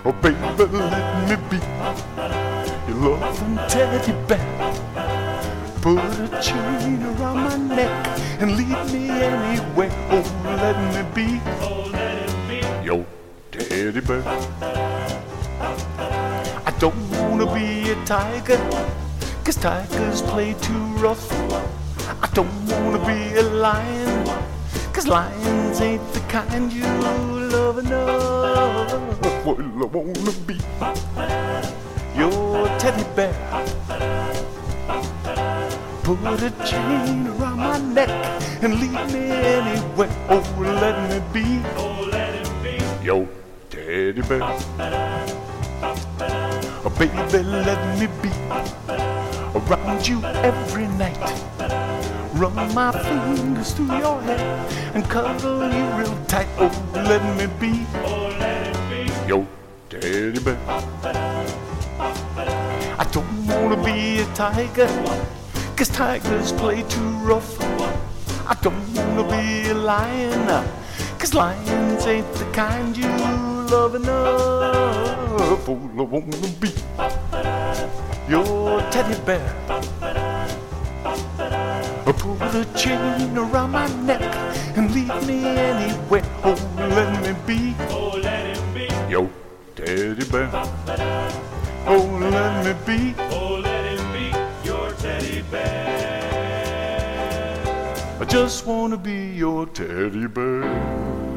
Oh, baby, let me be your loving teddy bear. Put a chain around my neck and lead me anywhere. Oh, let me be your teddy bear. I don't wanna be a tiger, 'cause tigers play too rough. I don't wanna be a lion, 'cause lions ain't the kind you love enough. Well, I wanna be your teddy bear. Put a chain around my neck and lead me anywhere. Oh, let me be your teddy bear. Oh, baby, let me be around you every night. Run my fingers through your hair and cuddle you real tight. Oh, let me be your teddy bear. I don't wanna be a tiger, 'cause tigers play too rough. I don't wanna be a lion, 'cause lions ain't the kind you love enough. Oh, I wanna be your teddy bear. Put a chain around my neck and lead me anywhere. Oh, let me be your teddy bear. Oh, let me be your teddy bear. I just wanna be your teddy bear.